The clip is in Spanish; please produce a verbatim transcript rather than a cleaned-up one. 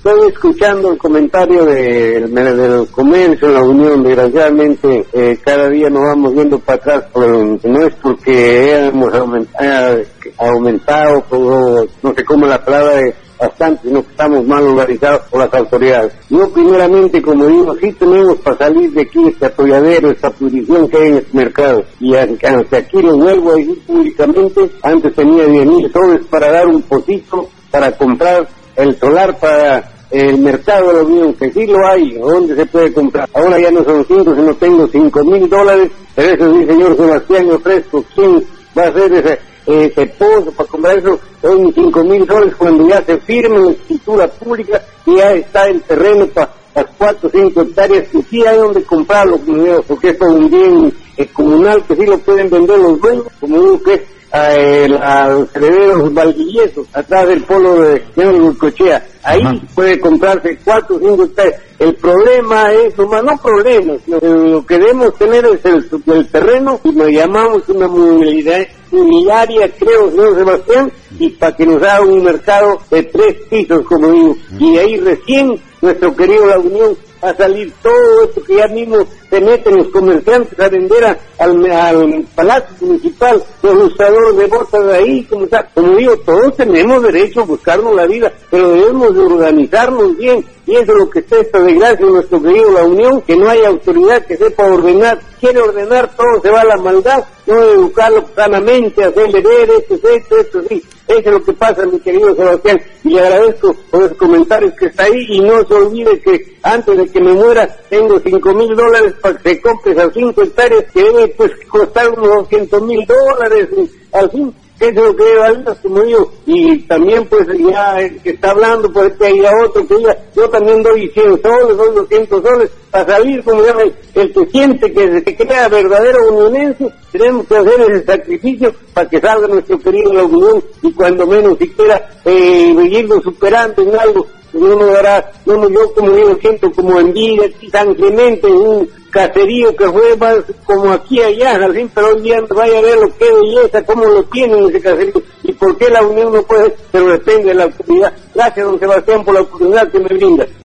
estoy escuchando el comentario de, de, del comercio en la Unión. Desgraciadamente, eh, cada día nos vamos viendo para atrás, pero no es porque hayamos aumentado, aumentado por, no sé cómo la palabra de bastante, sino que estamos mal organizados por las autoridades. Yo primeramente, como digo, sí tenemos para salir de aquí este atolladero, esta pudrición que hay en este mercado, y hasta aquí lo vuelvo a decir públicamente. Antes tenía diez mil soles para dar un pocito, para comprar el solar para el mercado de la Unión, que sí lo hay, ¿dónde se puede comprar? Ahora ya no son cinco, sino tengo cinco mil dólares, pero eso sí, señor Sebastián, ofrezco, ¿quién va a hacer ese, ese pozo para comprar eso? Son cinco mil dólares cuando ya se firme la escritura pública y ya está el terreno para las cuatro o cinco hectáreas, que sí hay donde comprarlo, porque es todo un bien eh, comunal, que sí lo pueden vender los dueños, como digo que es a, el, a los herederos valdiviesos, atrás del polo de Cochea. Ahí Ajá. puede comprarse cuatro o cinco hectáreas. El problema es, nomás, no problemas, lo, lo que debemos tener es el, el terreno, y nos llamamos una movilidad unitaria, creo, señor Sebastián, y para que nos haga un mercado de tres pisos, como digo, uh-huh. y ahí recién nuestro querido La Unión va a salir todo esto que ya mismo se meten los comerciantes a vender a, al, al Palacio Municipal, los ilustradores de botas de ahí, como, está, como digo, todos tenemos derecho a buscarnos la vida, pero debemos de organizarnos bien, y eso es lo que está esta desgracia en nuestro querido La Unión, que no hay autoridad que sepa ordenar, quiere ordenar, todo se va a la maldad, no educarlo sanamente, hacerle ver esto, esto, esto, sí. Eso es lo que pasa, mi querido Sebastián, y le agradezco por los comentarios que está ahí, y no se olvide que antes de que me muera tengo cinco mil dólares para que se compre esas cinco hectáreas, que debe pues costar unos doscientos mil dólares, al fin. Eso es lo que debe valer, como digo, y también pues ya el que está hablando, pues que haya otro que diga, yo también doy cien soles, doy doscientos soles, para salir, como llama el, el que siente que se crea verdadero unionense, tenemos que hacer ese sacrificio para que salga nuestro querido La Unión, y cuando menos siquiera eh, irlo superando en algo, no nos dará, no, yo como digo, siento como envidia, San Clemente, un caserío que fue más como aquí allá, al fin, pero hoy día vaya a ver lo que belleza, cómo lo tienen ese caserío, y por qué La Unión no puede, pero depende de la autoridad. Gracias, don Sebastián, por la oportunidad que me brinda.